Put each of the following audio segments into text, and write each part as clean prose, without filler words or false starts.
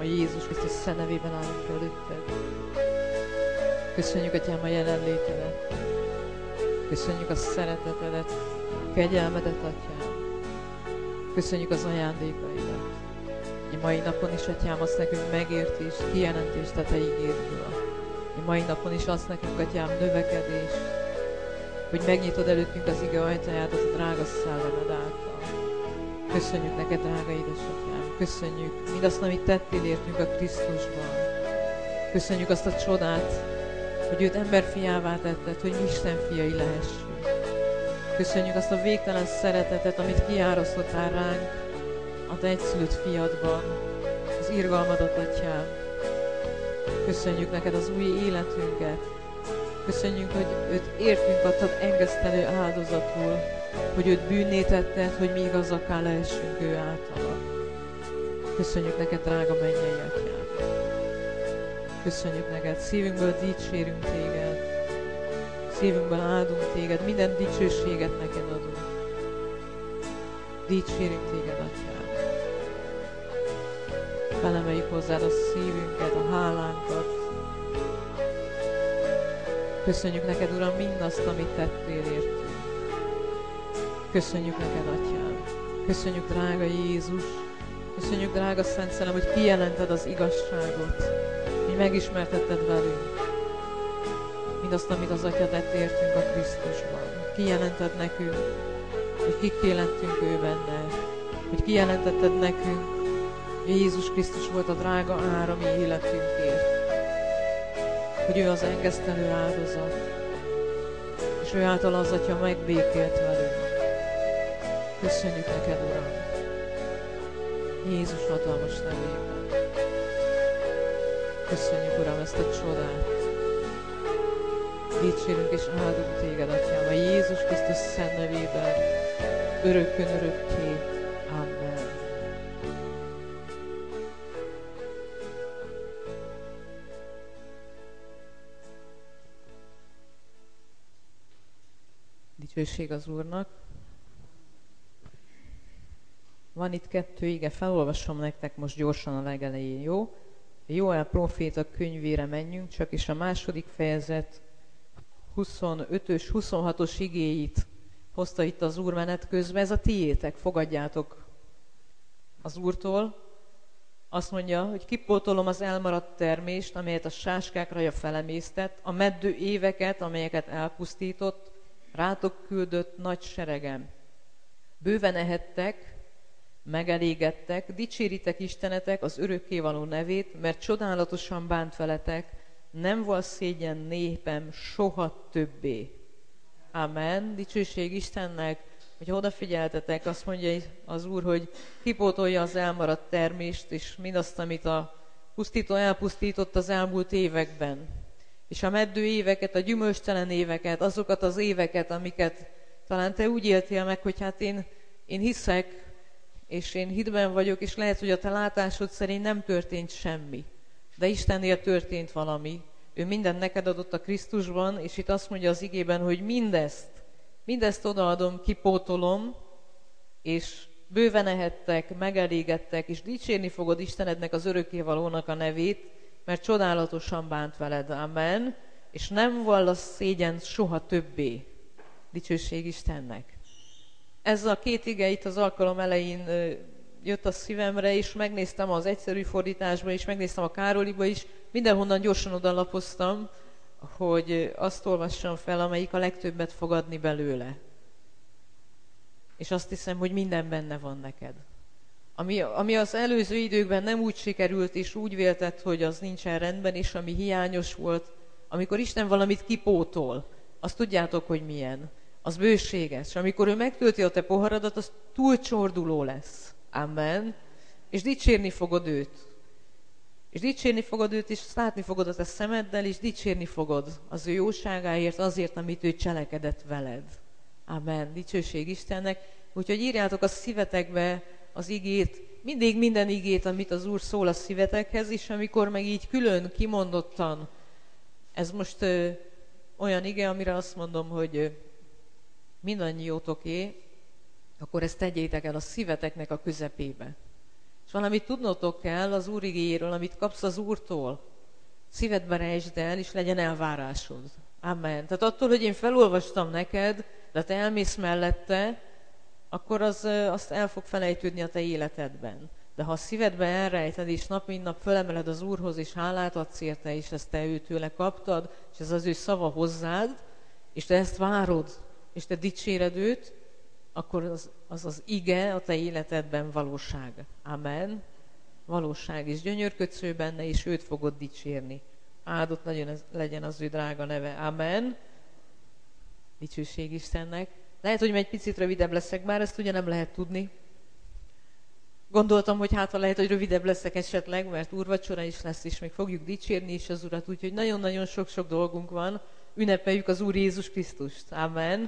Atyám, a Jézus Krisztus szent nevében állunk előtted. Köszönjük, Atyám, a jelenlétedet. Köszönjük a szeretetedet, a kegyelmedet, Atyám. Köszönjük az ajándékaidat. A mai napon is, Atyám, azt nekünk megértést, kijelentést a Te ígédből. A mai napon is azt nekünk, Atyám, növekedést, hogy megnyitod előttünk az ige ajtaját az a drága szellemed által. Köszönjük neked, drága édesatyám. Köszönjük mindazt, amit tettél értünk a Krisztusban. Köszönjük azt a csodát, hogy őt emberfiává tetted, hogy mi Isten fiai lehessünk. Köszönjük azt a végtelen szeretetet, amit kiárasztottál ránk a Te egyszülött fiadban, az irgalmadat, Atyám. Köszönjük neked az új életünket. Köszönjük, hogy őt értünk adtad engesztelő áldozatul, hogy őt bűnné tetted, hogy mi igazakká lehessünk ő általa. Köszönjük neked, drága mennyei Atyám. Köszönjük neked, szívünkből dicsérünk téged, szívünkből áldunk téged, minden dicsőséget neked adunk. Dicsérünk téged, Atyám. Felemeljük hozzád a szívünket, a hálánkat. Köszönjük neked, Uram, mindazt, amit tettél értünk. Köszönjük neked, Atyám. Köszönjük, drága Jézus. Köszönjük, drága Szent Szellem, hogy kijelented az igazságot, hogy megismertetted velünk mindazt, amit az Atya tett értünk a Krisztusban. Kijelented nekünk, hogy kikké lettünk ő benne, hogy kijelentetted nekünk, hogy Jézus Krisztus volt a drága ára mi életünkért, hogy ő az engesztelő áldozat, és ő által az Atya megbékélt velünk. Köszönjük neked, Uram, Jézus hatalmas nevében. Köszönjük, Uram, ezt a csodát. Dicsérünk és áldunk téged, Atyám, a Jézus Krisztus szent nevében, örökkön örökké. Amen. Dicsőség az Úrnak. Van itt 2 ige, felolvasom nektek most gyorsan a legelején, jó? Jóel próféta könyvére menjünk, csak is a 2. fejezet 25-ös, 26-os igéit hozta itt az Úr menet közben. Ez a tiétek, fogadjátok az Úrtól. Azt mondja, hogy kipótolom az elmaradt termést, amelyet a sáskákraja felemésztett, a meddő éveket, amelyeket elpusztított, rátok küldött nagy seregem. Bőven ehettek, megelégedtek, dicséritek Istenetek az örökkévaló nevét, mert csodálatosan bánt veletek, nem volt szégyen népem soha többé. Amen. Dicsőség Istennek, hogy odafigyeltetek, azt mondja az Úr, hogy kipótolja az elmaradt termést, és mindazt, amit a pusztító elpusztított az elmúlt években. És a meddő éveket, a gyümölcstelen éveket, azokat az éveket, amiket talán te úgy éltél meg, hogy hát én hiszek, és én hitben vagyok, és lehet, hogy a te látásod szerint nem történt semmi. De Istennél történt valami. Ő mindent neked adott a Krisztusban, és itt azt mondja az igében, hogy mindezt odaadom, kipótolom, és bőven ehettek, megelégedtek, és dicsérni fogod Istenednek az örökkévalónak a nevét, mert csodálatosan bánt veled. Amen. És nem vallasz szégyent soha többé. Dicsőség Istennek. Ez a 2 ige itt az alkalom elején jött a szívemre, és megnéztem az egyszerű fordításba, és megnéztem a Károliba is. Mindenhonnan gyorsan odalapoztam, hogy azt olvassam fel, amelyik a legtöbbet fog adni belőle. És azt hiszem, hogy minden benne van neked. Ami az előző időkben nem úgy sikerült, és úgy vélted, hogy az nincsen rendben, és ami hiányos volt, amikor Isten valamit kipótol, azt tudjátok, hogy milyen. Az bőséges. És amikor ő megtölti a te poharadat, az túlcsorduló lesz. Amen. És dicsérni fogod őt. És dicsérni fogod őt, és látni fogod a te szemeddel, és dicsérni fogod az ő jóságáért, azért, amit ő cselekedett veled. Amen. Dicsőség Istennek. Úgyhogy írjátok a szívetekbe az igét, mindig minden igét, amit az Úr szól a szívetekhez, és amikor meg így külön, kimondottan, ez most olyan ige, amire azt mondom, hogy mindannyiótoké, akkor ezt tegyétek el a szíveteknek a közepébe. És valamit tudnotok kell az Úr igéjéről, amit kapsz az Úrtól. Szívedbe rejtsd el, és legyen elvárásod. Amen. Tehát attól, hogy én felolvastam neked, de te elmész mellette, akkor azt el fog felejtődni a te életedben. De ha a szívedbe elrejted, és nap mint nap fölemeled az Úrhoz, és hálát adsz érte, és ezt te őtőle kaptad, és ez az ő szava hozzád, és te ezt várod, és te dicséred őt, akkor az ige a te életedben valóság. Amen. Valóság, és gyönyörködsz ő benne, és őt fogod dicsérni. Áldott legyen az ő drága neve. Amen. Dicsőség Istennek. Lehet, hogy egy picit rövidebb leszek, bár ezt ugye nem lehet tudni. Gondoltam, hogy hát lehet, hogy rövidebb leszek esetleg, mert úrvacsora is lesz, és még fogjuk dicsérni is az Urat, úgyhogy nagyon-nagyon sok-sok dolgunk van. Ünnepeljük az Úr Jézus Krisztust. Amen.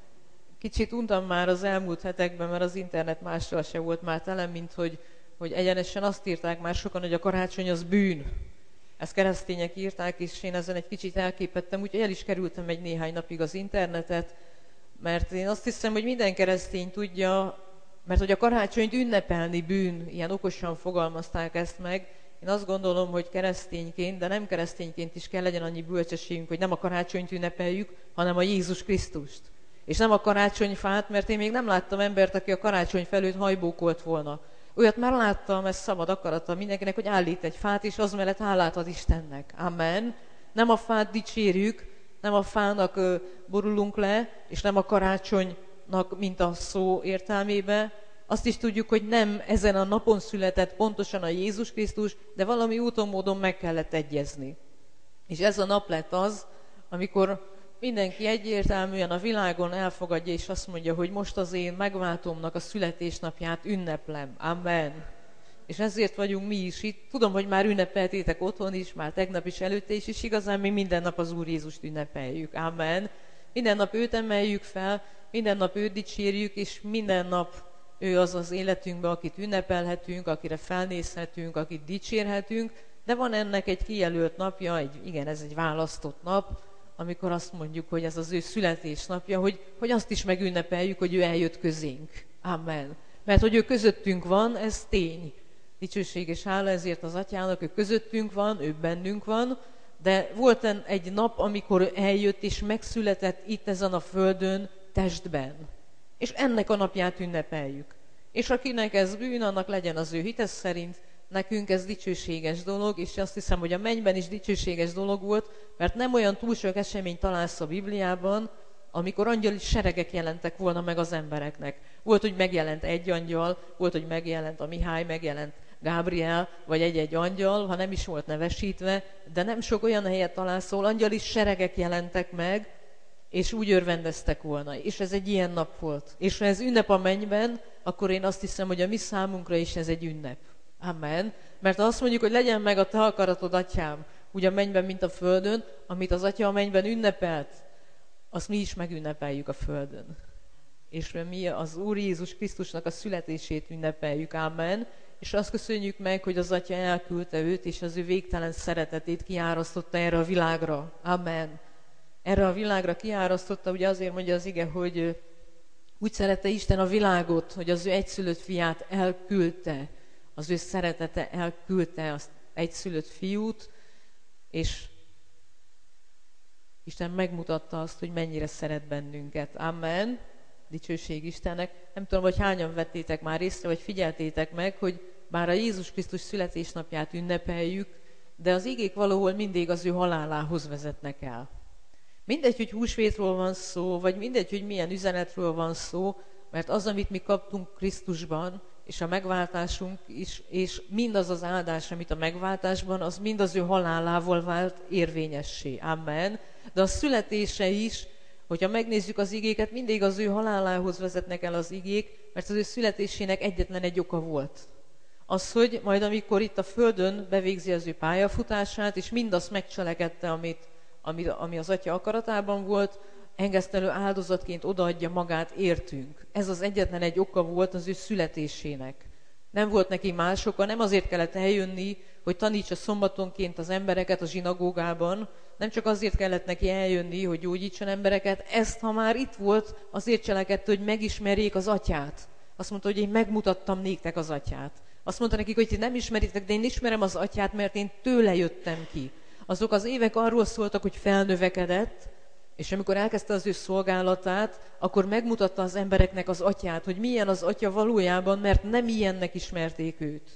Kicsit untam már az elmúlt hetekben, mert az internet mással se volt már tele, mint hogy egyenesen azt írták már sokan, hogy a karácsony az bűn. Ezt keresztények írták, és én ezen egy kicsit elképettem, úgyhogy el is kerültem egy néhány napig az internetet, mert én azt hiszem, hogy minden keresztény tudja, mert hogy a karácsonyt ünnepelni bűn, ilyen okosan fogalmazták ezt meg. Én azt gondolom, hogy keresztényként, de nem keresztényként is kell legyen annyi bölcsességünk, hogy nem a karácsonyt ünnepeljük, hanem a Jézus Krisztust. És nem a karácsonyfát, mert én még nem láttam embert, aki a karácsony felőtt hajbókolt volna. Olyat már láttam, ez szabad akarata mindenkinek, hogy állít egy fát, és az mellett hálát ad Istennek. Amen. Nem a fát dicsérjük, nem a fának borulunk le, és nem a karácsonynak, mint a szó értelmébe. Azt is tudjuk, hogy nem ezen a napon született pontosan a Jézus Krisztus, de valami úton, módon meg kellett egyezni. És ez a nap lett az, amikor mindenki egyértelműen a világon elfogadja, és azt mondja, hogy most az én megváltómnak a születésnapját ünneplem. Amen. És ezért vagyunk mi is itt. Tudom, hogy már ünnepeltétek otthon is, már tegnap is, előtte is, és igazán mi minden nap az Úr Jézust ünnepeljük. Amen. Minden nap őt emeljük fel, minden nap őt dicsérjük, és minden nap ő az az életünkben, akit ünnepelhetünk, akire felnézhetünk, akit dicsérhetünk, de van ennek egy kijelölt napja, ez egy választott nap, amikor azt mondjuk, hogy ez az ő születésnapja, hogy azt is megünnepeljük, hogy ő eljött közénk. Amen. Mert hogy ő közöttünk van, ez tény. Dicsőség és hála ezért az Atyának, ő közöttünk van, ő bennünk van, de volt egy nap, amikor eljött és megszületett itt ezen a földön testben. És ennek a napját ünnepeljük. És akinek ez bűn, annak legyen az ő hites szerint, nekünk ez dicsőséges dolog, és azt hiszem, hogy a mennyben is dicsőséges dolog volt, mert nem olyan túl sok esemény találsz a Bibliában, amikor angyali seregek jelentek volna meg az embereknek. Volt, hogy megjelent egy angyal, volt, hogy megjelent a Mihály, megjelent Gábriel, vagy egy-egy angyal, ha nem is volt nevesítve, de nem sok olyan helyet találsz, ahol angyali seregek jelentek meg, és úgy örvendeztek volna. És ez egy ilyen nap volt. És ha ez ünnep a mennyben, akkor én azt hiszem, hogy a mi számunkra is ez egy ünnep. Amen. Mert azt mondjuk, hogy legyen meg a te akaratod, Atyám, úgy a mennyben, mint a földön, amit az Atya a mennyben ünnepelt, azt mi is megünnepeljük a földön. És mi az Úr Jézus Krisztusnak a születését ünnepeljük. Amen. És azt köszönjük meg, hogy az Atya elküldte őt, és az ő végtelen szeretetét kiárasztotta erre a világra. Amen. Erre a világra kiárasztotta, ugye azért mondja az ige, hogy úgy szerette Isten a világot, hogy az ő egyszülött fiát elküldte, az ő szeretete elküldte az egyszülött fiút, és Isten megmutatta azt, hogy mennyire szeret bennünket. Amen. Dicsőség Istennek. Nem tudom, hogy hányan vettétek már észre, vagy figyeltétek meg, hogy bár a Jézus Krisztus születésnapját ünnepeljük, de az igék valahol mindig az ő halálához vezetnek el. Mindegy, hogy húsvétról van szó, vagy mindegy, hogy milyen üzenetről van szó, mert az, amit mi kaptunk Krisztusban, és a megváltásunk is, és mindaz az áldás, amit a megváltásban, az mind az ő halálával vált érvényessé. Amen. De a születése is, hogyha megnézzük az igéket, mindig az ő halálához vezetnek el az igék, mert az ő születésének egyetlen egy oka volt. Az, hogy majd amikor itt a földön bevégzi az ő pályafutását, és mindazt megcselekedte, ami az Atya akaratában volt, engesztelő áldozatként odaadja magát értünk. Ez az egyetlen egy oka volt az ő születésének. Nem volt neki más oka, nem azért kellett eljönni, hogy tanítsa szombatonként az embereket a zsinagógában, nem csak azért kellett neki eljönni, hogy gyógyítson embereket, ezt, ha már itt volt, azért cselekedte, hogy megismerjék az Atyát. Azt mondta, hogy én megmutattam néktek az Atyát. Azt mondta nekik, hogy ti nem ismeritek, de én ismerem az atyát, mert én tőle jöttem ki. Azok az évek arról szóltak, hogy felnövekedett, és amikor elkezdte az ő szolgálatát, akkor megmutatta az embereknek az atyát, hogy milyen az atya valójában, mert nem ilyennek ismerték őt.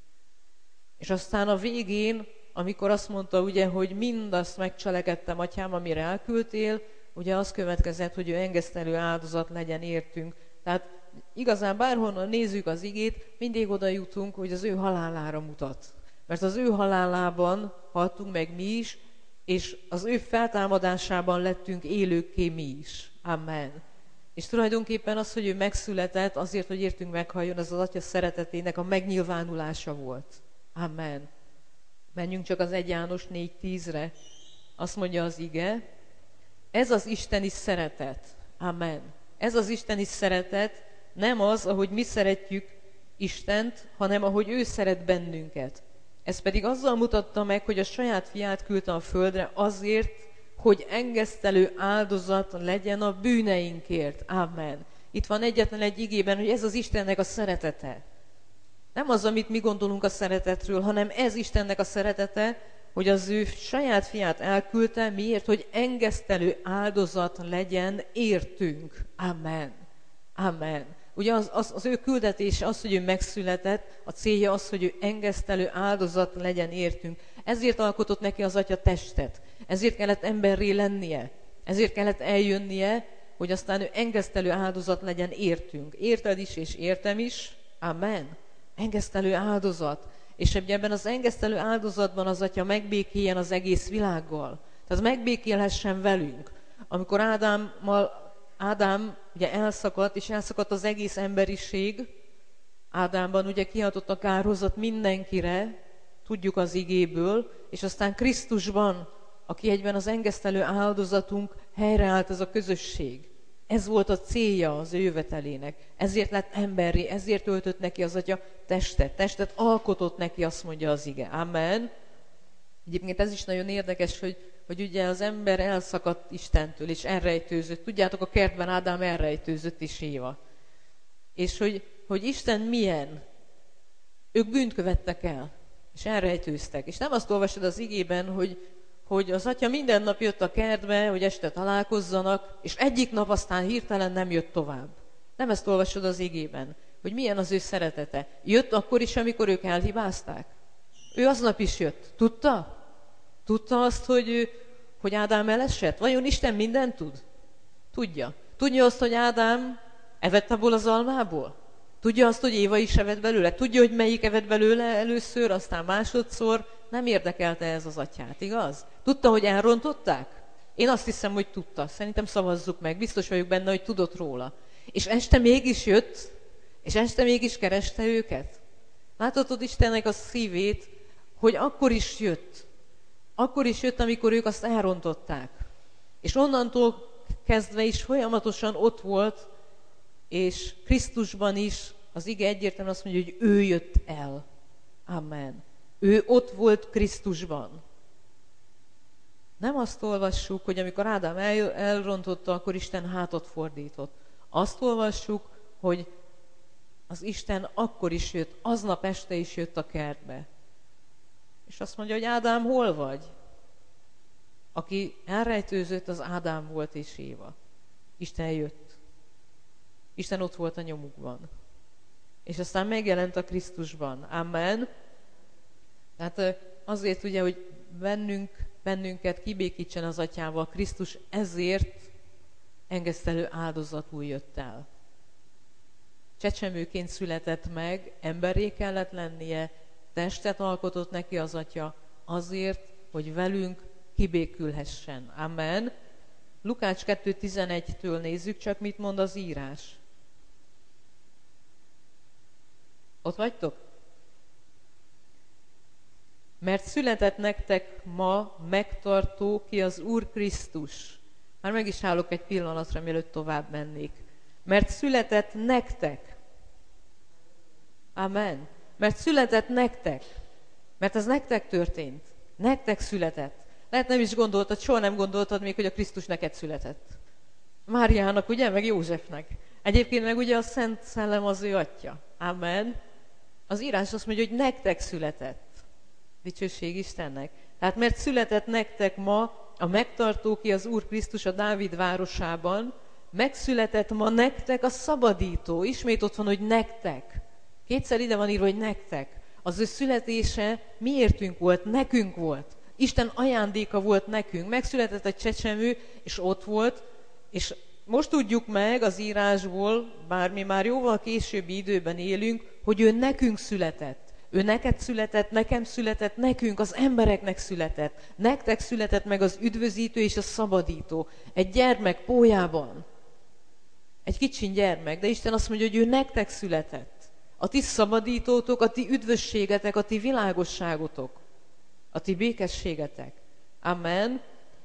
És aztán a végén, amikor azt mondta, ugye, hogy mindazt megcselekedtem, atyám, amire elküldtél, ugye az következett, hogy ő engesztelő áldozat legyen értünk. Tehát igazán bárhonnan nézzük az igét, mindig oda jutunk, hogy az ő halálára mutat. Mert az ő halálában haltunk meg mi is, és az ő feltámadásában lettünk élőkké mi is. Amen. És tulajdonképpen az, hogy ő megszületett, azért, hogy értünk meghalljon, az az atya szeretetének a megnyilvánulása volt. Amen. Menjünk csak az 1 János 4:10-re. Azt mondja az ige, ez az isteni szeretet. Amen. Ez az isteni szeretet nem az, ahogy mi szeretjük Istent, hanem ahogy ő szeret bennünket. Ez pedig azzal mutatta meg, hogy a saját fiát küldte a földre azért, hogy engesztelő áldozat legyen a bűneinkért. Amen. Itt van egyetlen egy igében, hogy ez az Istennek a szeretete. Nem az, amit mi gondolunk a szeretetről, hanem ez Istennek a szeretete, hogy az ő saját fiát elküldte, miért? Hogy engesztelő áldozat legyen értünk. Amen. Amen. Ugye az ő küldetése az, hogy ő megszületett, a célja az, hogy ő engesztelő áldozat legyen értünk. Ezért alkotott neki az atya testet. Ezért kellett emberré lennie. Ezért kellett eljönnie, hogy aztán ő engesztelő áldozat legyen értünk. Érted is és értem is. Amen. Engesztelő áldozat. És ebben az engesztelő áldozatban az atya megbékéljen az egész világgal. Tehát megbékélhessen velünk. Amikor Ádám ugye elszakadt, és elszakadt az egész emberiség, Ádámban ugye kiadott a kárhozat mindenkire, tudjuk az igéből, és aztán Krisztusban, aki egyben az engesztelő áldozatunk, helyreállt ez a közösség. Ez volt a célja az ő jövetelének. Ezért lett emberré, ezért öltött neki az atya testet. Testet alkotott neki, azt mondja az ige. Amen. Egyébként ez is nagyon érdekes, hogy ugye az ember elszakadt Istentől, és elrejtőzött. Tudjátok, a kertben Ádám elrejtőzött, és Éva. És hogy Isten milyen? Ők bűnt követtek el, és elrejtőztek. És nem azt olvasod az igében, hogy az atya minden nap jött a kertbe, hogy este találkozzanak, és egyik nap aztán hirtelen nem jött tovább. Nem ezt olvasod az igében, hogy milyen az ő szeretete. Jött akkor is, amikor ők elhibázták. Ő aznap is jött. Tudta? Tudta azt, hogy Ádám elesett? Vajon Isten mindent tud? Tudja. Tudja azt, hogy Ádám evett abból az almából? Tudja azt, hogy Éva is evett belőle? Tudja, hogy melyik evett belőle először, aztán másodszor? Nem érdekelte ez az atyát, igaz? Tudta, hogy elrontották? Én azt hiszem, hogy tudta. Szerintem szavazzuk meg. Biztos vagyok benne, hogy tudott róla. És este mégis jött, és este mégis kereste őket. Láthatod Istennek a szívét, hogy akkor is jött. Akkor is jött, amikor ők azt elrontották. És onnantól kezdve is folyamatosan ott volt, és Krisztusban is az ige egyértelműen azt mondja, hogy ő jött el. Amen. Ő ott volt Krisztusban. Nem azt olvassuk, hogy amikor Ádám elrontotta, akkor Isten hátat fordított. Azt olvassuk, hogy az Isten akkor is jött, aznap este is jött a kertbe. És azt mondja, hogy Ádám, hol vagy? Aki elrejtőzött, az Ádám volt és Éva. Isten jött. Isten ott volt a nyomukban. És aztán megjelent a Krisztusban. Amen. Tehát azért ugye, hogy bennünket kibékítsen az atyával, Krisztus ezért engesztelő áldozatul jött el. Csecsemőként született meg, emberré kellett lennie, testet alkotott neki az atya azért, hogy velünk kibékülhessen. Amen. Lukács 2.11-től nézzük csak, mit mond az írás. Ott vagytok? Mert született nektek ma megtartó, ki az Úr Krisztus. Már meg is állok egy pillanatra, mielőtt tovább mennék. Mert született nektek. Amen. Mert született nektek. Mert ez nektek történt. Nektek született. Lehet nem is gondoltad, soha nem gondoltad még, hogy a Krisztus neked született. Máriának, ugye, meg Józsefnek. Egyébként meg ugye a Szent Szellem az ő atya. Amen. Az írás azt mondja, hogy nektek született. Dicsőség Istennek. Tehát mert született nektek ma a megtartó, ki az Úr Krisztus a Dávid városában, megszületett ma nektek a szabadító. Ismét ott van, hogy nektek. Kétszer ide van írva, hogy nektek. Az ő születése miértünk volt, nekünk volt. Isten ajándéka volt nekünk. Megszületett egy csecsemő, és ott volt, és most tudjuk meg az írásból, bár mi már jóval későbbi időben élünk, hogy ő nekünk született. Ő neked született, nekem született, nekünk, az embereknek született. Nektek született meg az üdvözítő és a szabadító. Egy gyermek pólyában. Egy kicsin gyermek, de Isten azt mondja, hogy ő nektek született. A ti szabadítótok, a ti üdvösségetek, a ti világosságotok, a ti békességetek. Amen.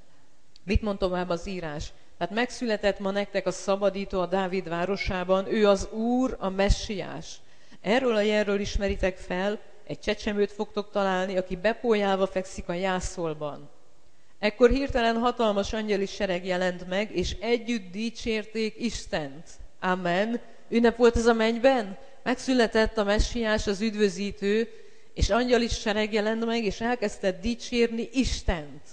Mit mond tovább az írás? Tehát megszületett ma nektek a szabadító a Dávid városában, ő az Úr, a Messiás. Erről a jelről ismeritek fel, egy csecsemőt fogtok találni, aki bepólyálva fekszik a jászolban. Ekkor hirtelen hatalmas angyali sereg jelent meg, és együtt dicsérték Istent. Amen. Ünnep volt ez a mennyben? Megszületett a Messiás, az üdvözítő, és angyali sereg jelent meg, és elkezdte dicsérni Istent.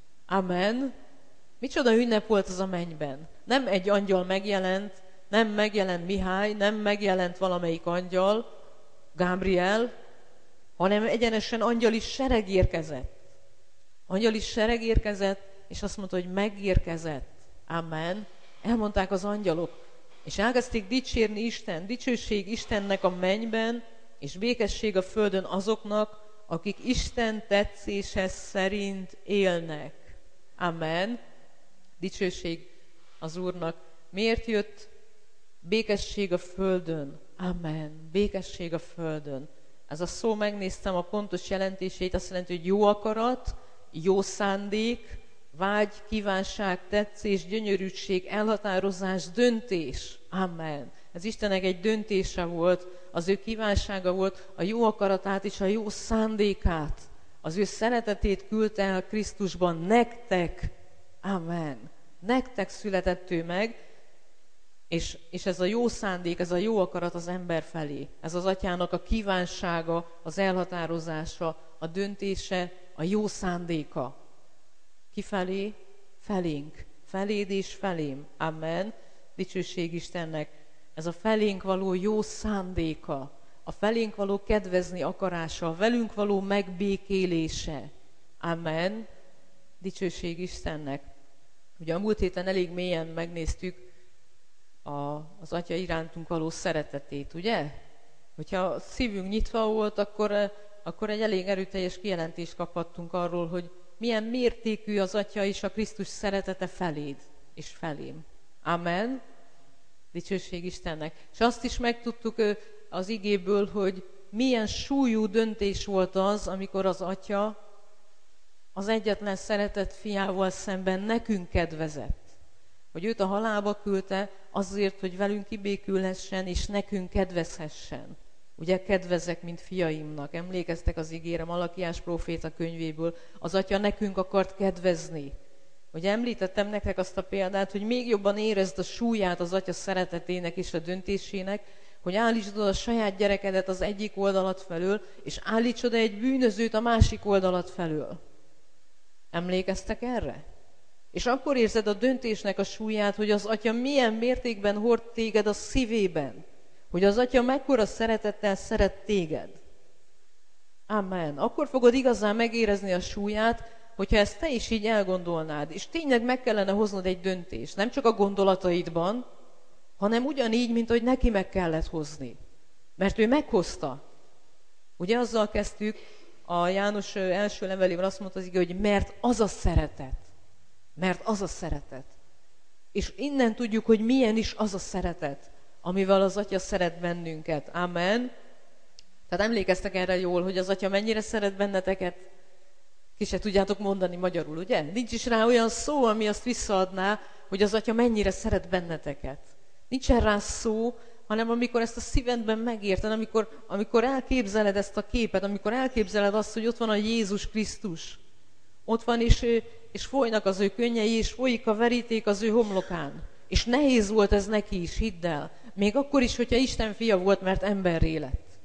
Amen. Micsoda ünnep volt az a mennyben? Nem egy angyal megjelent, nem megjelent Mihály, nem megjelent valamelyik angyal, Gábriel, hanem egyenesen angyali sereg érkezett. Angyali sereg érkezett, és azt mondta, hogy megérkezett. Amen. Elmondták az angyalok, és elkezdték dicsérni Isten, dicsőség Istennek a mennyben, és békesség a földön azoknak, akik Isten tetszése szerint élnek. Amen. Dicsőség az Úrnak. Miért jött békesség a földön? Amen. Békesség a földön. Ez a szó, megnéztem a pontos jelentését, azt jelenti, hogy jó akarat, jó szándék, vágy, kívánság, tetszés, gyönyörűség, elhatározás, döntés. Amen. Ez Istennek egy döntése volt, az ő kívánsága volt, a jó akaratát és a jó szándékát. Az ő szeretetét küldte el Krisztusban nektek. Amen. Nektek született ő meg, és ez a jó szándék, ez a jó akarat az ember felé. Ez az atyának a kívánsága, az elhatározása, a döntése, a jó szándéka. Kifelé? Felénk. Feléd és felém. Amen. Dicsőség Istennek. Ez a felénk való jó szándéka, a felénk való kedvezni akarása, a velünk való megbékélése. Amen. Dicsőség Istennek. Ugye a múlt héten elég mélyen megnéztük az Atya irántunk való szeretetét, ugye? Hogyha a szívünk nyitva volt, akkor egy elég erőteljes kijelentést kaphattunk arról, hogy milyen mértékű az Atya és a Krisztus szeretete feléd és felém. Amen. Dicsőség Istennek. És azt is megtudtuk az igéből, hogy milyen súlyú döntés volt az, amikor az Atya az egyetlen szeretett fiával szemben nekünk kedvezett. Hogy őt a halálba küldte azért, hogy velünk kibékülhessen, és nekünk kedvezhessen. Ugye kedvezek, mint fiaimnak. Emlékeztek az igére Malakiás próféta könyvéből. Az Atya nekünk akart kedvezni. Ugye említettem nektek azt a példát, hogy még jobban érezd a súlyát az Atya szeretetének és a döntésének, hogy állítsd oda a saját gyerekedet az egyik oldalat felől, és állíts oda egy bűnözőt a másik oldalat felől. Emlékeztek erre? És akkor érzed a döntésnek a súlyát, hogy az Atya milyen mértékben hord téged a szívében. Hogy az Atya mekkora szeretettel szeret téged. Amen. Akkor fogod igazán megérezni a súlyát, hogyha ezt te is így elgondolnád. És tényleg meg kellene hoznod egy döntést. Nem csak a gondolataidban, hanem ugyanígy, mint hogy neki meg kellett hozni. Mert ő meghozta. Ugye azzal kezdtük, a János első levelében azt mondta az ige, hogy mert az a szeretet. Mert az a szeretet. És innen tudjuk, hogy milyen is az a szeretet, amivel az Atya szeret bennünket. Amen. Tehát emlékeztek erre jól, hogy az Atya mennyire szeret benneteket? Ki se tudjátok mondani magyarul, ugye? Nincs is rá olyan szó, ami azt visszaadná, hogy az Atya mennyire szeret benneteket. Nincsen rá szó, hanem amikor ezt a szívedben megérted, amikor elképzeled ezt a képet, amikor elképzeled azt, hogy ott van a Jézus Krisztus, ott van, és folynak az ő könnyei, és folyik a veríték az ő homlokán. És nehéz volt ez neki is, hidd el. Még akkor is, hogyha Isten fia volt, mert emberré lett.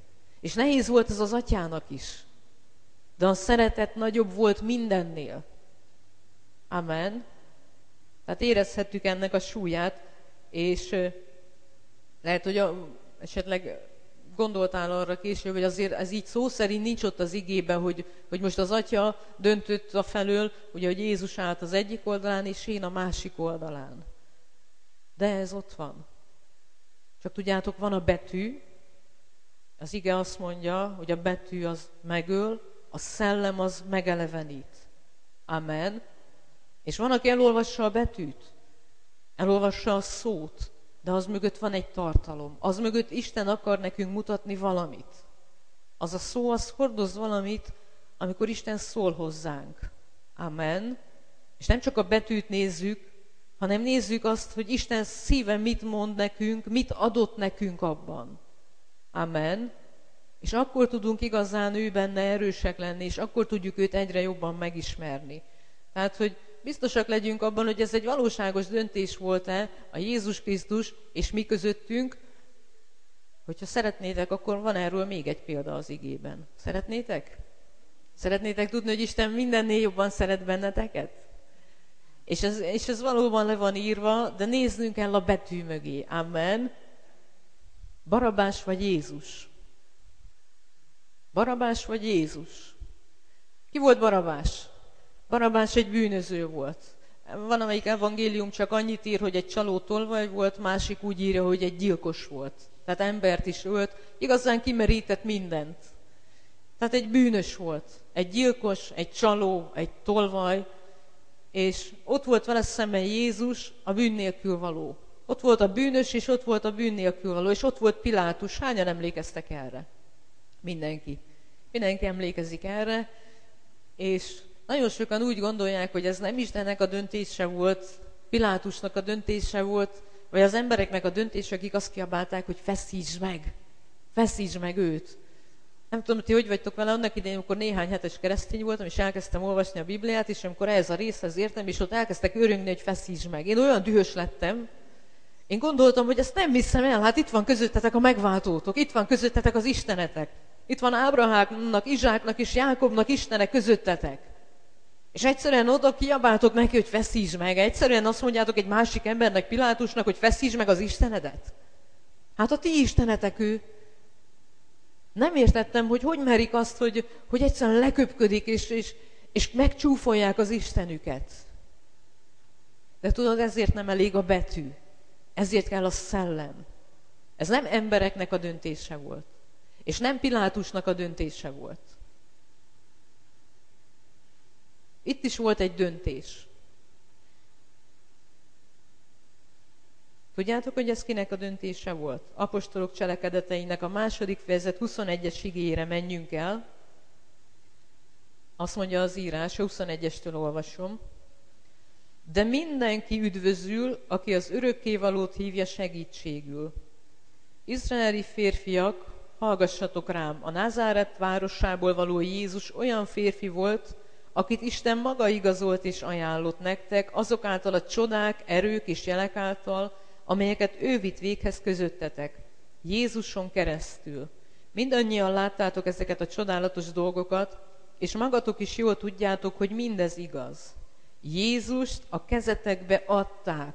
És nehéz volt ez az atyának is. De a szeretet nagyobb volt mindennél. Amen. Tehát érezhettük ennek a súlyát, és lehet, hogy esetleg gondoltál arra később, hogy azért ez így szó szerint nincs ott az igében, hogy most az atya döntött a felől, ugye, hogy Jézus állt az egyik oldalán, és én a másik oldalán. De ez ott van. Csak tudjátok, van a betű, az ige azt mondja, hogy a betű az megöl, a szellem az megelevenít. Amen. És van, aki elolvassa a betűt, elolvassa a szót, de az mögött van egy tartalom. Az mögött Isten akar nekünk mutatni valamit. Az a szó, az hordoz valamit, amikor Isten szól hozzánk. Amen. És nem csak a betűt nézzük, hanem nézzük azt, hogy Isten szíve mit mond nekünk, mit adott nekünk abban. Amen. És akkor tudunk igazán ő benne erősek lenni, és akkor tudjuk őt egyre jobban megismerni. Tehát, hogy biztosak legyünk abban, hogy ez egy valóságos döntés volt-e a Jézus Krisztus és mi közöttünk. Hogyha szeretnétek, akkor van erről még egy példa az igében. Szeretnétek? Szeretnétek tudni, hogy Isten mindennél jobban szeret benneteket? És ez valóban le van írva, de néznünk kell a betű mögé. Amen. Barabás vagy Jézus? Barabás vagy Jézus? Ki volt Barabás? Barabás egy bűnöző volt. Van, amelyik evangélium csak annyit ír, hogy egy csaló tolvaj volt, másik úgy írja, hogy egy gyilkos volt. Tehát embert is ölt, igazán kimerített mindent. Tehát egy bűnös volt, egy gyilkos, egy csaló, egy tolvaj, és ott volt vele szemben Jézus, a bűn nélkül való. Ott volt a bűnös, és ott volt a bűn nélkül való, és ott volt Pilátus. Hányan emlékeztek erre? Mindenki. Mindenki emlékezik erre, és nagyon sokan úgy gondolják, hogy ez nem Istennek a döntése volt, Pilátusnak a döntése volt, vagy az embereknek a döntése, akik azt kiabálták, hogy feszítsd meg őt. Nem tudom, ti hogy vagytok vele, annak idején, amikor néhány hetes keresztény voltam, és elkezdtem olvasni a Bibliát, és amikor ehhez a részhez értem, és ott elkezdtek öröngni, hogy feszítsd meg. Én olyan dühös lettem, én gondoltam, hogy ezt nem hiszem el, hát itt van közöttetek a megváltótok, itt van közöttetek az istenetek. Itt van Ábrahámnak, Izsáknak és Jákobnak Istene közöttetek. És egyszerűen oda kiabáltok neki, hogy feszítsd meg. Egyszerűen azt mondjátok egy másik embernek, Pilátusnak, hogy feszítsd meg az Istenedet. Hát a ti istenetek ő. Nem értettem, hogy merik azt, hogy egyszerűen leköpködik, és megcsúfolják az Istenüket. De tudod, ezért nem elég a betű. Ezért kell a szellem. Ez nem embereknek a döntése volt. És nem Pilátusnak a döntése volt. Itt is volt egy döntés. Tudjátok, hogy ez kinek a döntése volt? Apostolok cselekedeteinek a 2. fejezet 21-es igéjére menjünk el. Azt mondja az írás, 21-estől olvasom. De mindenki üdvözül, aki az örökkévalót hívja segítségül. Izraeli férfiak, hallgassatok rám, a Názáret városából való Jézus olyan férfi volt, akit Isten maga igazolt és ajánlott nektek, azok által a csodák, erők és jelek által, amelyeket ő vitt véghez közöttetek, Jézuson keresztül. Mindannyian láttátok ezeket a csodálatos dolgokat, és magatok is jól tudjátok, hogy mindez igaz. Jézust a kezetekbe adták.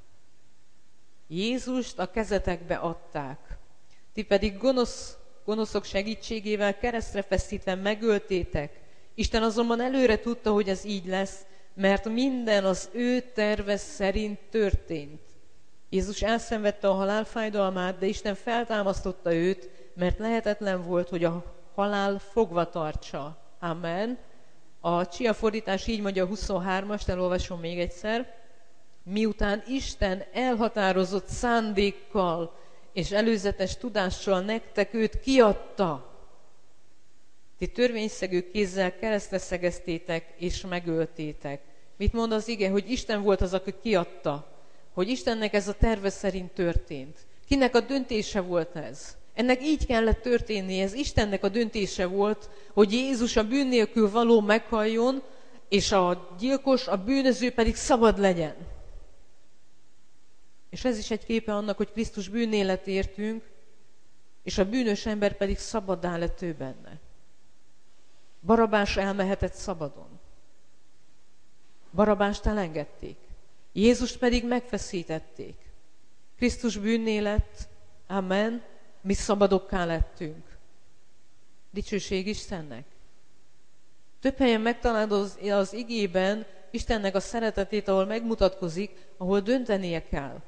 Jézust a kezetekbe adták. Ti pedig gonoszok segítségével keresztre feszítve megöltétek. Isten azonban előre tudta, hogy ez így lesz, mert minden az ő terve szerint történt. Jézus elszenvedte a halál fájdalmát, de Isten feltámasztotta őt, mert lehetetlen volt, hogy a halál fogva tartsa. Amen. A Csia fordítás így mondja, a 23-ast, elolvasom még egyszer. Miután Isten elhatározott szándékkal és előzetes tudással nektek őt kiadta, ti törvényszegő kézzel keresztre szegeztétek és megöltétek. Mit mond az ige? Hogy Isten volt az, aki kiadta. Hogy Istennek ez a terve szerint történt. Kinek a döntése volt ez? Ennek így kellett történni, ez Istennek a döntése volt, hogy Jézus a bűn nélkül való meghalljon, és a gyilkos, a bűnöző pedig szabad legyen. És ez is egy képe annak, hogy Krisztus bűnéletértünk, és a bűnös ember pedig szabaddá lett ő benne. Barabás elmehetett szabadon. Barabást elengedték. Jézust pedig megfeszítették. Krisztus bűnné lett, amen, mi szabadokká lettünk. Dicsőség Istennek! Több helyen megtalálod az igében Istennek a szeretetét, ahol megmutatkozik, ahol döntenie kell.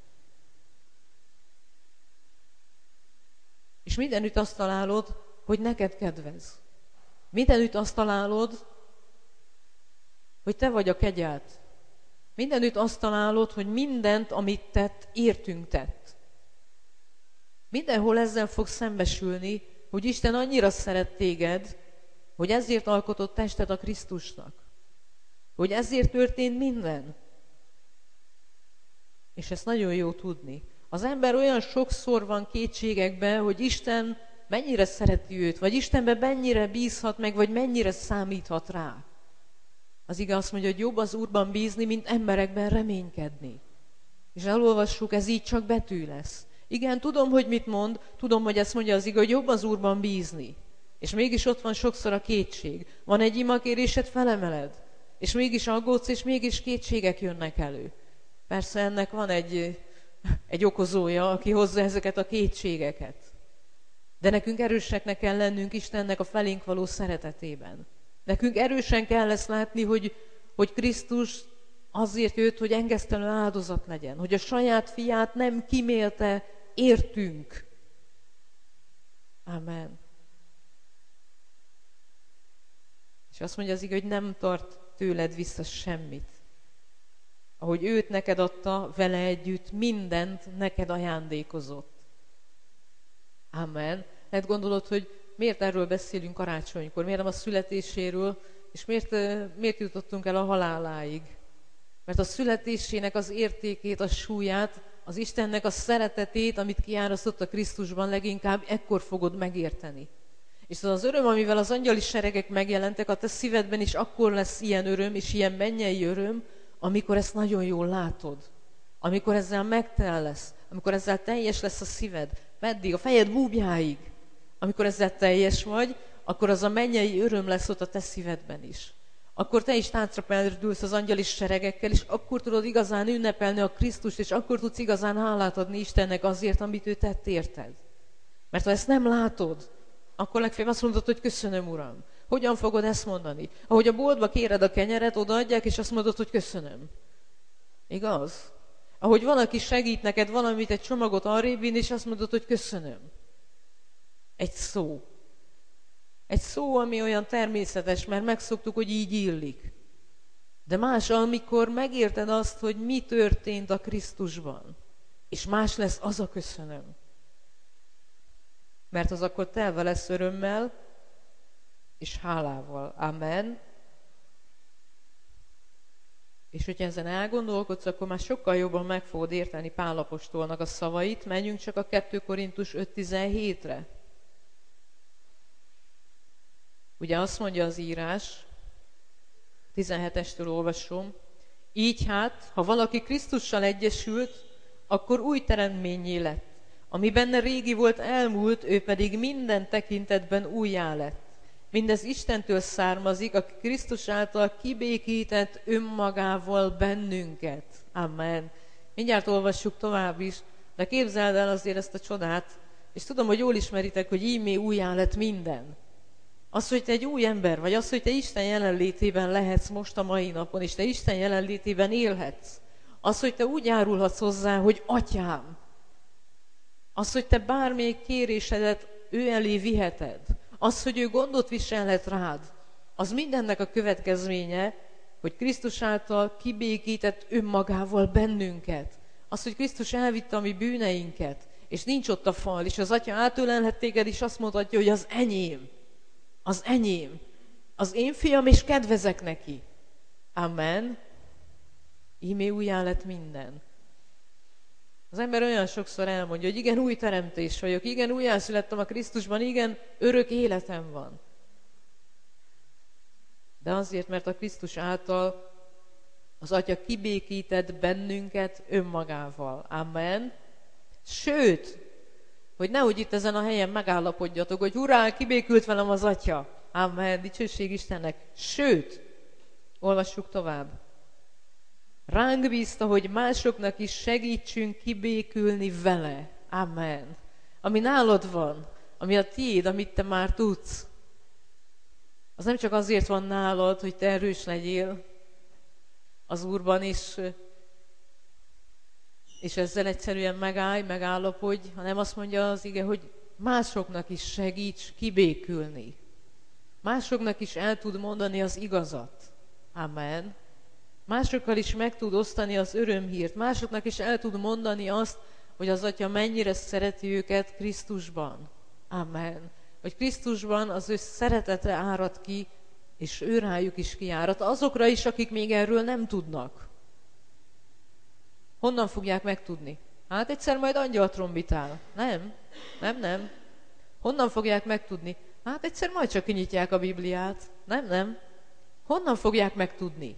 És mindenütt azt találod, hogy neked kedvez. Mindenütt azt találod, hogy te vagy a kegyelt. Mindenütt azt találod, hogy mindent, amit tett, értünk tett. Mindenhol ezzel fogsz szembesülni, hogy Isten annyira szeret téged, hogy ezért alkotott testet a Krisztusnak. Hogy ezért történt minden. És ezt nagyon jó tudni. Az ember olyan sokszor van kétségekben, hogy Isten mennyire szereti őt, vagy Istenben mennyire bízhat meg, vagy mennyire számíthat rá. Az ige azt mondja, hogy jobb az Úrban bízni, mint emberekben reménykedni. És elolvassuk, ez így csak betű lesz. Igen, tudom, hogy mit mond, tudom, hogy ezt mondja az ige, hogy jobb az Úrban bízni. És mégis ott van sokszor a kétség. Van egy imakérésed, felemeled. És mégis aggódsz, és mégis kétségek jönnek elő. Persze ennek van egy okozója, aki hozza ezeket a kétségeket. De nekünk erőseknek kell lennünk Istennek a felénk való szeretetében. Nekünk erősen kell ezt látni, hogy Krisztus azért jött, hogy engesztelő áldozat legyen. Hogy a saját fiát nem kímélte, értünk. Amen. És azt mondja az ige, hogy nem tart tőled vissza semmit. Ahogy őt neked adta, vele együtt mindent neked ajándékozott. Amen. Hát gondolod, hogy miért erről beszélünk karácsonykor, miért nem a születéséről, és miért jutottunk el a haláláig? Mert a születésének az értékét, a súlyát, az Istennek a szeretetét, amit kiárasztott a Krisztusban, leginkább ekkor fogod megérteni. És az öröm, amivel az angyali seregek megjelentek, a te szívedben is akkor lesz ilyen öröm, és ilyen mennyei öröm, amikor ezt nagyon jól látod. Amikor ezzel megtel lesz, amikor ezzel teljes lesz a szíved. Meddig? A fejed búbjáig. Amikor ezzel teljes vagy, akkor az a mennyei öröm lesz ott a te szívedben is. Akkor te is táncra perdülsz az angyali seregekkel, és akkor tudod igazán ünnepelni a Krisztust, és akkor tudsz igazán hálát adni Istennek azért, amit ő tett érted. Mert ha ezt nem látod, akkor legfeljebb azt mondod, hogy köszönöm, Uram. Hogyan fogod ezt mondani? Ahogy a boltba kéred a kenyeret, odaadják, és azt mondod, hogy köszönöm. Igaz? Ahogy valaki segít neked valamit, egy csomagot arrébb vinni, és azt mondod, hogy köszönöm. Egy szó. Egy szó, ami olyan természetes, mert megszoktuk, hogy így illik. De más, amikor megérted azt, hogy mi történt a Krisztusban. És más lesz az a köszönöm. Mert az akkor telve lesz örömmel és hálával. Amen. És hogyha ezen elgondolkodsz, akkor már sokkal jobban meg fogod érteni Pál apostolnak a szavait. Menjünk csak a 2 Korintus 5:17-re. Ugye azt mondja az írás, 17-estől olvasom, így hát, ha valaki Krisztussal egyesült, akkor új teremtménnyé lett. Ami benne régi volt, elmúlt, ő pedig minden tekintetben újjá lett. Mindez Istentől származik, aki Krisztus által kibékített önmagával bennünket. Amen. Mindjárt olvassuk tovább is, de képzeld el azért ezt a csodát, és tudom, hogy jól ismeritek, hogy ímé újjá lett minden. Az, hogy te egy új ember vagy, az, hogy te Isten jelenlétében lehetsz most a mai napon, és te Isten jelenlétében élhetsz. Az, hogy te úgy járulhatsz hozzá, hogy Atyám. Az, hogy te bármelyik kérésedet ő elé viheted. Az, hogy ő gondot viselhet rád. Az mindennek a következménye, hogy Krisztus által kibékített önmagával bennünket. Az, hogy Krisztus elvitte a mi bűneinket, és nincs ott a fal, és az Atya átölelhet téged, és azt mondhatja, hogy az enyém. Az enyém. Az én fiam, és kedvezek neki. Amen. Ímé újjá lett minden. Az ember olyan sokszor elmondja, hogy igen, új teremtés vagyok, igen, újjászülettem a Krisztusban, igen, örök életem van. De azért, mert a Krisztus által az Atya kibékített bennünket önmagával. Amen. Sőt, hogy nehogy itt ezen a helyen megállapodjatok, hogy hurrá, kibékült velem az Atya. Amen, dicsőség Istennek. Sőt, olvassuk tovább. Ránk bízta, hogy másoknak is segítsünk kibékülni vele. Amen. Ami nálad van, ami a tiéd, amit te már tudsz, az nem csak azért van nálad, hogy te erős legyél az Úrban, és ezzel egyszerűen megállapodj, hanem azt mondja az ige, hogy másoknak is segíts kibékülni. Másoknak is el tud mondani az igazat. Amen. Másokkal is meg tud osztani az örömhírt. Másoknak is el tud mondani azt, hogy az Atya mennyire szereti őket Krisztusban. Amen. Hogy Krisztusban az ő szeretete árad ki, és ő rájuk is kiárad. Azokra is, akik még erről nem tudnak. Honnan fogják megtudni? Hát egyszer majd angyal trombitál. Nem. Honnan fogják megtudni? Hát egyszer majd csak kinyitják a Bibliát. Nem. Honnan fogják megtudni?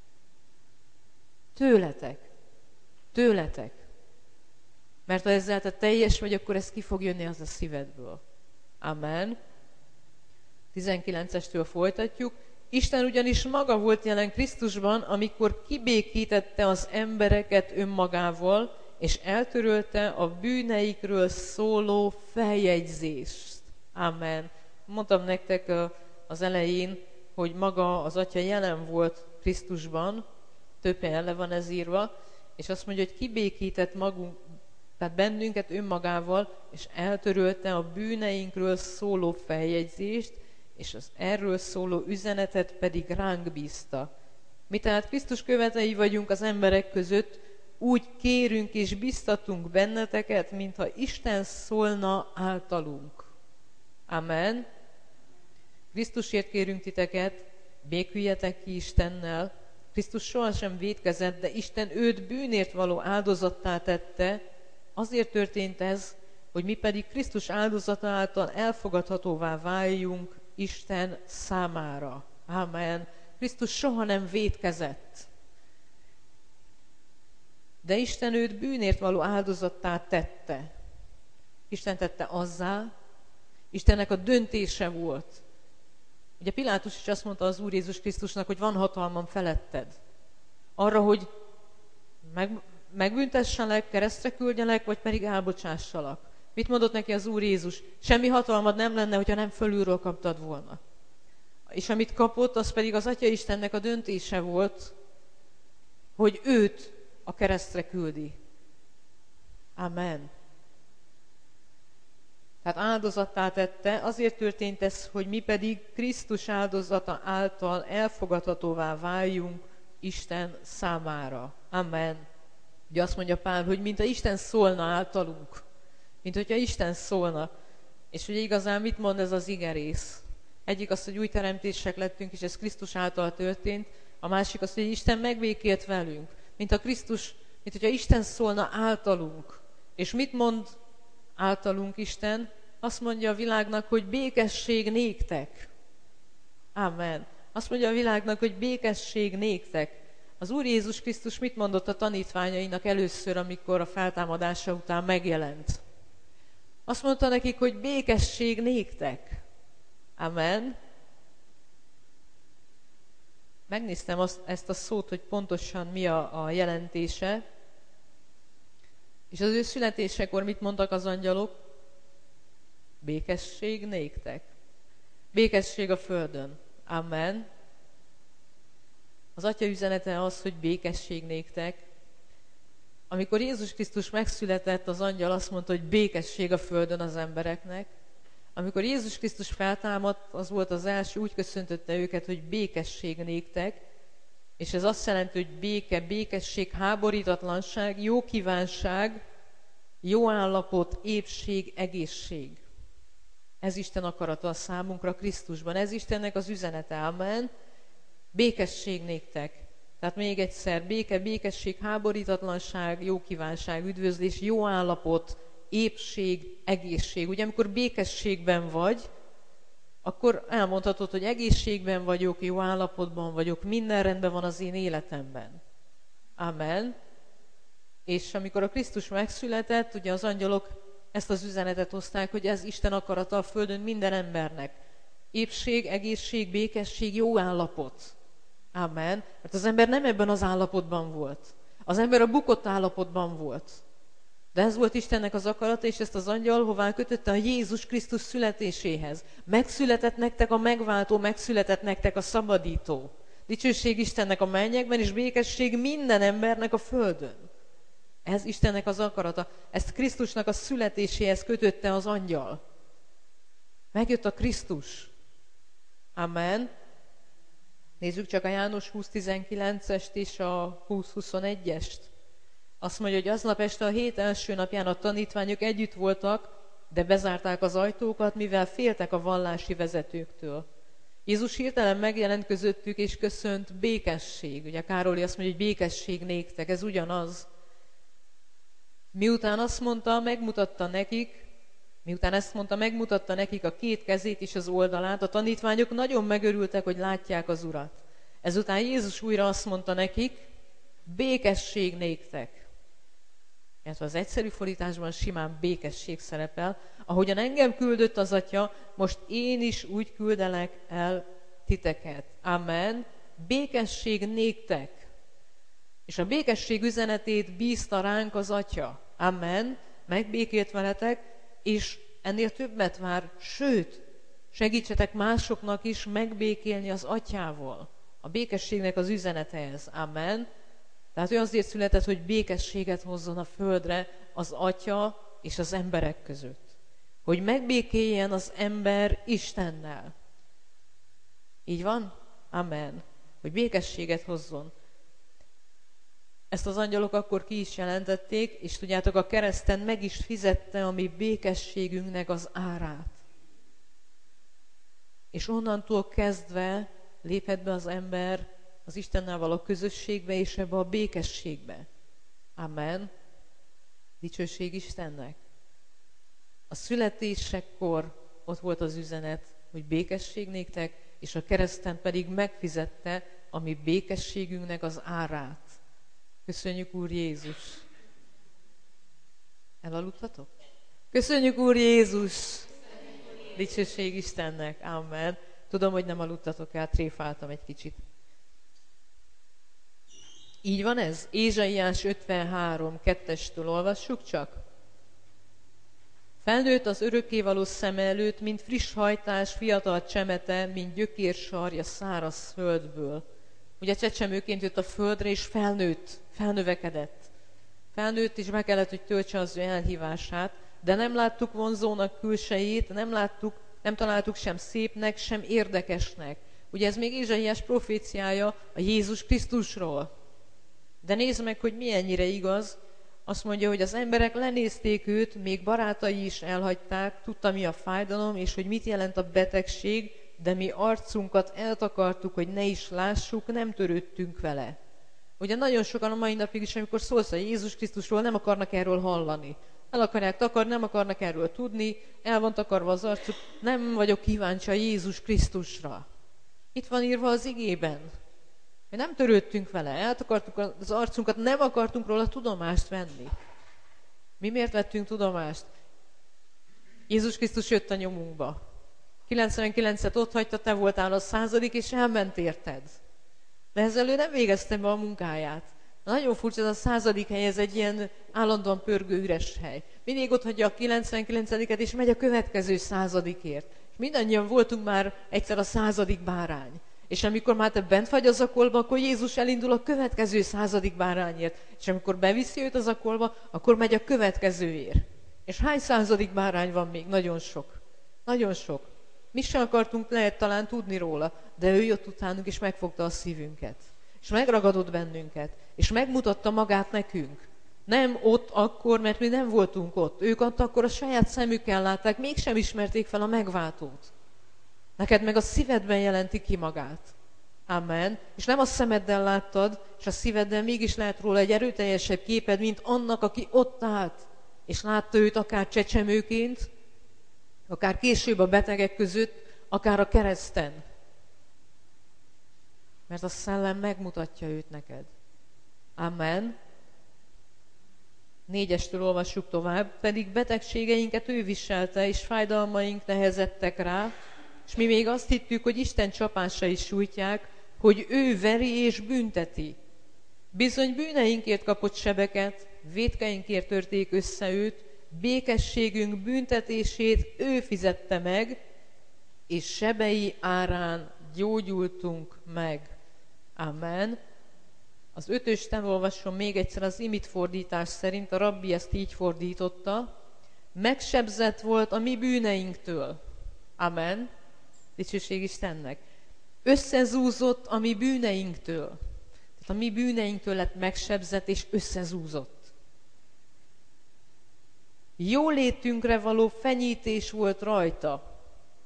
Tőletek. Mert ha ezzel te teljes vagy, akkor ez ki fog jönni az a szívedből. Amen. 19-estől folytatjuk. Isten ugyanis maga volt jelen Krisztusban, amikor kibékítette az embereket önmagával, és eltörölte a bűneikről szóló feljegyzést. Amen. Mondtam nektek az elején, hogy maga az Atya jelen volt Krisztusban, több helyen le van ez írva, és azt mondja, hogy kibékített magunk, tehát bennünket önmagával, és eltörölte a bűneinkről szóló feljegyzést, és az erről szóló üzenetet pedig ránk bízta. Mi tehát Krisztus követei vagyunk az emberek között, úgy kérünk és biztatunk benneteket, mintha Isten szólna általunk. Amen. Krisztusért kérünk titeket, béküljetek ki Istennel. Krisztus sohasem vétkezett, de Isten őt bűnért való áldozattá tette. Azért történt ez, hogy mi pedig Krisztus áldozata által elfogadhatóvá váljunk Isten számára. Amen. Krisztus soha nem vétkezett. De Isten őt bűnért való áldozattá tette. Isten tette azzá, Istennek a döntése volt. Ugye Pilátus is azt mondta az Úr Jézus Krisztusnak, hogy van hatalmam feletted. Arra, hogy megbüntesselek, keresztre küldjelek, vagy pedig elbocsássalak. Mit mondott neki az Úr Jézus? Semmi hatalmad nem lenne, hogyha nem fölülről kaptad volna. És amit kapott, az pedig az Atya Istennek a döntése volt, hogy őt a keresztre küldi. Amen. Tehát áldozattá tette, azért történt ez, hogy mi pedig Krisztus áldozata által elfogadhatóvá váljunk Isten számára. Amen. Ugye azt mondja Pál, hogy mintha Isten szólna általunk. Mint hogyha Isten szólna. És ugye igazán mit mond ez az igerész? Egyik az, hogy új teremtések lettünk, és ez Krisztus által történt. A másik az, hogy Isten megbékélt velünk. Mint hogyha Isten szólna általunk. És mit mond általunk Isten? Azt mondja a világnak, hogy békesség néktek. Amen. Azt mondja a világnak, hogy békesség néktek. Az Úr Jézus Krisztus mit mondott a tanítványainak először, amikor a feltámadása után megjelent? Azt mondta nekik, hogy békesség néktek. Amen. Megnéztem ezt a szót, hogy pontosan mi a jelentése. És az ő születésekor mit mondtak az angyalok? Békesség néktek. Békesség a földön. Amen. Az Atya üzenete az, hogy békesség néktek. Amikor Jézus Krisztus megszületett, az angyal azt mondta, hogy békesség a földön az embereknek. Amikor Jézus Krisztus feltámadt, az volt az első, úgy köszöntötte őket, hogy békesség néktek. És ez azt jelenti, hogy béke, békesség, háborítatlanság, jó kívánság, jó állapot, épség, egészség. Ez Isten akarata a számunkra Krisztusban. Ez Istennek az üzenete. Amen. Békesség néktek. Tehát még egyszer, béke, békesség, háborítatlanság, jó kívánság, üdvözlés, jó állapot, épség, egészség. Ugye amikor békességben vagy, akkor elmondhatod, hogy egészségben vagyok, jó állapotban vagyok, minden rendben van az én életemben. Amen. És amikor a Krisztus megszületett, ugye az angyalok ezt az üzenetet hozták, hogy ez Isten akarata a földön minden embernek. Épség, egészség, békesség, jó állapot. Amen. Mert az ember nem ebben az állapotban volt. Az ember a bukott állapotban volt. De ez volt Istennek az akarata, és ezt az angyal hová kötötte? A Jézus Krisztus születéséhez. Megszületett nektek a megváltó, megszületett nektek a szabadító. Dicsőség Istennek a mennyekben, és békesség minden embernek a földön. Ez Istennek az akarata. Ezt Krisztusnak a születéséhez kötötte az angyal. Megjött a Krisztus. Amen. Nézzük csak a János 20.19-est és a 20.21-est. Azt mondja, hogy aznap este a hét első napján a tanítványok együtt voltak, de bezárták az ajtókat, mivel féltek a vallási vezetőktől. Jézus hirtelen megjelent közöttük, és köszönt: békesség. Ugye Károli azt mondja, hogy békesség néktek, ez ugyanaz. Miután ezt mondta, megmutatta nekik a két kezét és az oldalát, a tanítványok nagyon megörültek, hogy látják az Urat. Ezután Jézus újra azt mondta nekik: békesség néktek. Illetve az egyszerű fordításban simán békesség szerepel. Ahogyan engem küldött az Atya, most én is úgy küldelek el titeket. Amen. Békesség néktek. És a békesség üzenetét bízta ránk az Atya. Amen. Megbékélt veletek, és ennél többet vár, sőt, segítsetek másoknak is megbékélni az Atyával. A békességnek az üzenete ez. Amen. Tehát ő azért született, hogy békességet hozzon a földre az Atya és az emberek között. Hogy megbékéljen az ember Istennel. Így van? Amen. Hogy békességet hozzon. Ezt az angyalok akkor ki is jelentették, és tudjátok, a kereszten meg is fizette a mi békességünknek az árát. És onnantól kezdve léphet be az ember az Istennel való közösségbe és ebbe a békességbe. Amen. Dicsőség Istennek. A születésekkor ott volt az üzenet, hogy békesség néktek, és a kereszten pedig megfizette a mi békességünknek az árát. Köszönjük, Úr Jézus! Elaludtatok? Köszönjük, Úr Jézus! Dicsőség Istennek! Amen. Tudom, hogy nem aludtatok el, tréfáltam egy kicsit. Így van ez? Ézsaiás 53, 2-től olvassuk csak. Felnőtt az örökkévaló szeme előtt, mint friss hajtás, fiatal csemete, mint gyökérsarja száraz földből. Ugye csecsemőként jött a földre, és felnövekedett. Felnőtt, és meg kellett, hogy töltse az ő elhívását, de nem láttuk vonzónak külsejét, nem találtuk sem szépnek, sem érdekesnek. Ugye ez még Ézsaiás proféciája a Jézus Krisztusról. De nézd meg, hogy milyennyire igaz. Azt mondja, hogy az emberek lenézték őt, még barátai is elhagyták, tudta, mi a fájdalom, és hogy mit jelent a betegség, de mi arcunkat eltakartuk, hogy ne is lássuk, nem törődtünk vele. Ugye nagyon sokan a mai napig is, amikor szólsz a Jézus Krisztusról, nem akarnak erről hallani. El akarják takarni, nem akarnak erről tudni, el van takarva az arcuk, nem vagyok kíváncsi a Jézus Krisztusra. Itt van írva az igében. Mi nem törődtünk vele, eltakartuk az arcunkat, nem akartunk róla tudomást venni. Mi miért vettünk tudomást? Jézus Krisztus jött a nyomunkba. 99-et ott hagyta, te voltál a 100. és elment érted. De ezzel ő nem végezte be a munkáját. Nagyon furcsa, ez a 100. hely, ez egy ilyen állandóan pörgő üres hely. Mindig ott hagyja a 99-et, és megy a következő 100-ért. És mindannyian voltunk már egyszer a 100. bárány. És amikor már te bent vagy az akolba, akkor Jézus elindul a következő 100. bárányért. És amikor beviszi őt az akolba, akkor megy a következőért. És hány 100. bárány van még? Nagyon sok. Nagyon sok. Mi sem akartunk lehet talán tudni róla, de ő jött utánunk, és megfogta a szívünket. És megragadott bennünket, és megmutatta magát nekünk. Nem ott akkor, mert mi nem voltunk ott. Ők ott akkor a saját szemükkel látták, mégsem ismerték fel a megváltót. Neked meg a szívedben jelenti ki magát. Amen. És nem a szemeddel láttad, és a szíveddel mégis lehet róla egy erőteljesebb képed, mint annak, aki ott állt, és látta őt akár csecsemőként, akár később a betegek között, akár a kereszten. Mert a szellem megmutatja őt neked. Amen. 4-estől olvassuk tovább, pedig betegségeinket ő viselte, és fájdalmaink nehezettek rá, és mi még azt hittük, hogy Isten csapásai sújtják, hogy ő veri és bünteti. Bizony bűneinkért kapott sebeket, vétkeinkért törték össze őt, békességünk büntetését ő fizette meg, és sebei árán gyógyultunk meg. Amen. Az 5-öst olvasom még egyszer az imit fordítás szerint, a rabbi ezt így fordította. Megsebzett volt a mi bűneinktől. Amen. Dicsőség Istennek. Összezúzott a mi bűneinktől. Tehát a mi bűneinktől lett megsebzett és összezúzott. Jólétünkre való fenyítés volt rajta.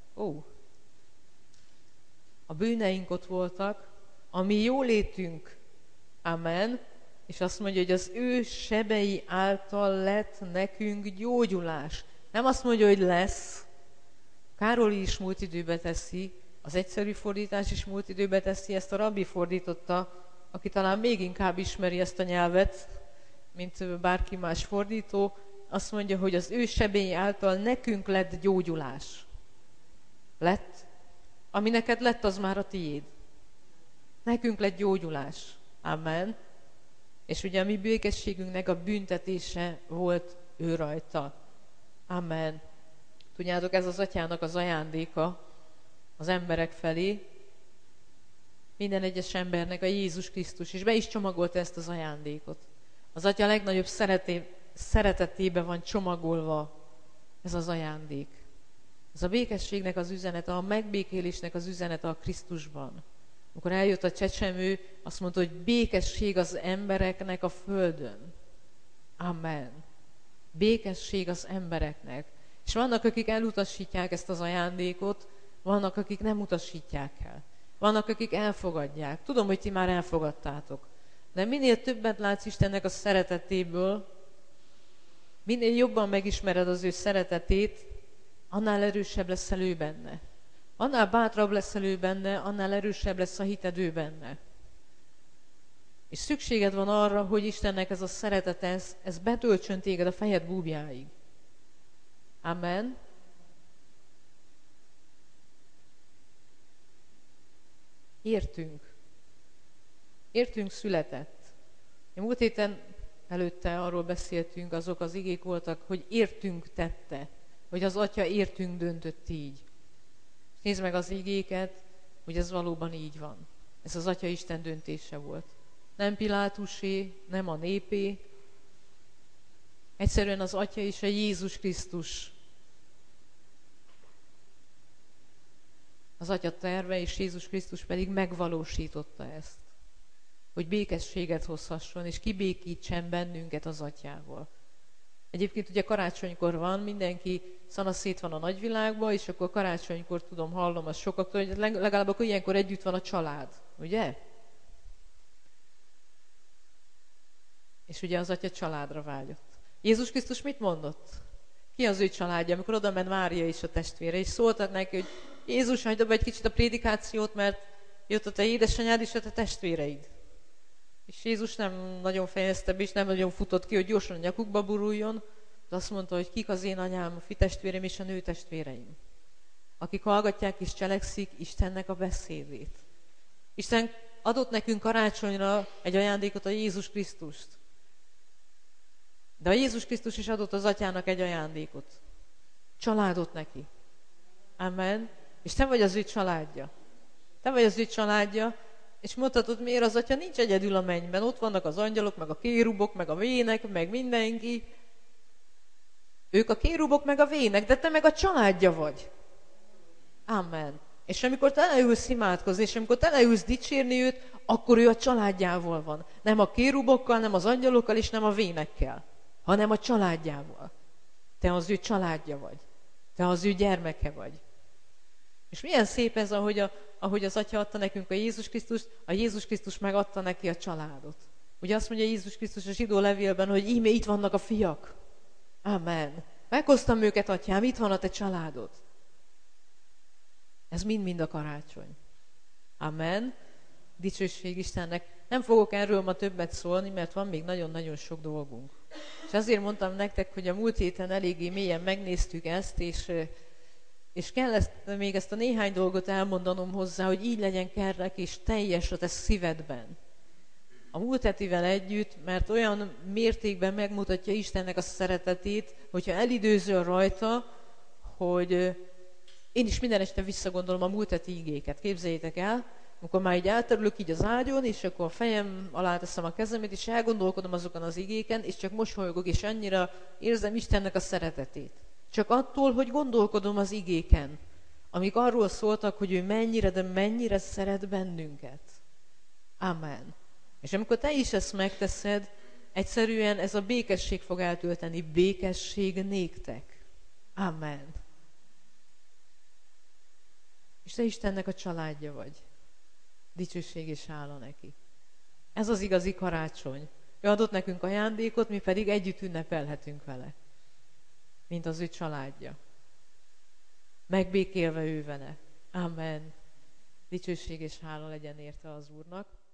A bűneink ott voltak, a mi jólétünk. Amen. És azt mondja, hogy az ő sebei által lett nekünk gyógyulás. Nem azt mondja, hogy lesz. Károly is múlt időbe teszi, az egyszerű fordítás is múlt időbe teszi, ezt a rabbi fordította, aki talán még inkább ismeri ezt a nyelvet, mint bárki más fordító. Azt mondja, hogy az ő sebei által nekünk lett gyógyulás. Lett. Ami neked lett, az már a tiéd. Nekünk lett gyógyulás. Amen. És ugye a mi békességünknek a büntetése volt ő rajta. Amen. Tudjátok, ez az Atyának az ajándéka az emberek felé. Minden egyes embernek a Jézus Krisztus, és be is csomagolta ezt az ajándékot. Az Atya legnagyobb szeretetébe van csomagolva ez az ajándék. Ez a békességnek az üzenete, a megbékélésnek az üzenete a Krisztusban. Amikor eljött a csecsemő, azt mondta, hogy békesség az embereknek a földön. Amen. Békesség az embereknek. És vannak, akik elutasítják ezt az ajándékot, vannak, akik nem utasítják el. Vannak, akik elfogadják. Tudom, hogy ti már elfogadtátok. De minél többet látsz Istennek a szeretetéből, minél jobban megismered az ő szeretetét, annál erősebb leszel ő benne. Annál bátrabb leszel ő benne, annál erősebb lesz a hited ő benne. És szükséged van arra, hogy Istennek ez a szeretet, ez betöltsön téged a fejed búbjáig. Amen. Értünk született. Múlt héten előtte arról beszéltünk, azok az igék voltak, hogy értünk tette, hogy az Atya értünk döntött így. Nézd meg az igéket, hogy ez valóban így van. Ez az Atya Isten döntése volt. Nem Pilátusé, nem a népé. Egyszerűen az Atya és a Jézus Krisztus. Az Atya terve, és Jézus Krisztus pedig megvalósította ezt. Hogy békességet hozhasson, és kibékítsen bennünket az Atyával. Egyébként ugye karácsonykor van, mindenki szanaszét van a nagyvilágban, és akkor karácsonykor hallom azt sokaktól, hogy legalább akkor ilyenkor együtt van a család, ugye? És ugye az Atya családra vágyott. Jézus Krisztus mit mondott? Ki az ő családja? Amikor oda ment Mária és a testvére, és szóltak neki, hogy Jézus, hagyd abba egy kicsit a prédikációt, mert jött a te édesanyád és a te testvéreid. És Jézus nem nagyon fejezte be, és nem nagyon futott ki, hogy gyorsan a nyakukba buruljon, de azt mondta, hogy kik az én anyám, a fitestvérem és a nőtestvéreim, akik hallgatják és cselekszik Istennek a beszédét. Isten adott nekünk karácsonyra egy ajándékot, a Jézus Krisztust. De a Jézus Krisztus is adott az Atyának egy ajándékot. Családot neki. Amen. És te vagy az ő családja. Te vagy az ő családja, és mondhatod, miért az Atya nincs egyedül a mennyben. Ott vannak az angyalok, meg a kérubok, meg a vének, meg mindenki. Ők a kérubok, meg a vének, de te meg a családja vagy. Amen. És amikor te leülsz imádkozni, és amikor te leülsz dicsérni őt, akkor ő a családjával van. Nem a kérubokkal, nem az angyalokkal, és nem a vénekkel, hanem a családjával. Te az ő családja vagy. Te az ő gyermeke vagy. És milyen szép ez, ahogy az Atya adta nekünk a Jézus Krisztus megadta neki a családot. Ugye azt mondja Jézus Krisztus a zsidó levélben, hogy íme itt vannak a fiak. Amen. Meghoztam őket, Atyám, itt van a te családod. Ez mind-mind a karácsony. Amen. Dicsőség Istennek. Nem fogok erről ma többet szólni, mert van még nagyon-nagyon sok dolgunk. És azért mondtam nektek, hogy a múlt héten eléggé mélyen megnéztük ezt, és kell még ezt a néhány dolgot elmondanom hozzá, hogy így legyen kerek és teljes a te szívedben. A múlt hetivel együtt, mert olyan mértékben megmutatja Istennek a szeretetét, hogyha elidőzöl rajta, hogy én is minden este visszagondolom a múlt heti igéket. Képzeljétek el, amikor már így elterülök így az ágyon, és akkor a fejem alá teszem a kezemet, és elgondolkodom azokon az igéken, és csak mosolygok, és annyira érzem Istennek a szeretetét. Csak attól, hogy gondolkodom az igéken, amik arról szóltak, hogy ő mennyire, de mennyire szeret bennünket. Amen. És amikor te is ezt megteszed, egyszerűen ez a békesség fog eltölteni, békesség néktek. Amen. És te Istennek a családja vagy. Dicsőség és hála neki. Ez az igazi karácsony. Ő adott nekünk ajándékot, mi pedig együtt ünnepelhetünk vele. Mint az ő családja. Megbékélve ő vele. Amen. Dicsőség és hála legyen érte az Úrnak.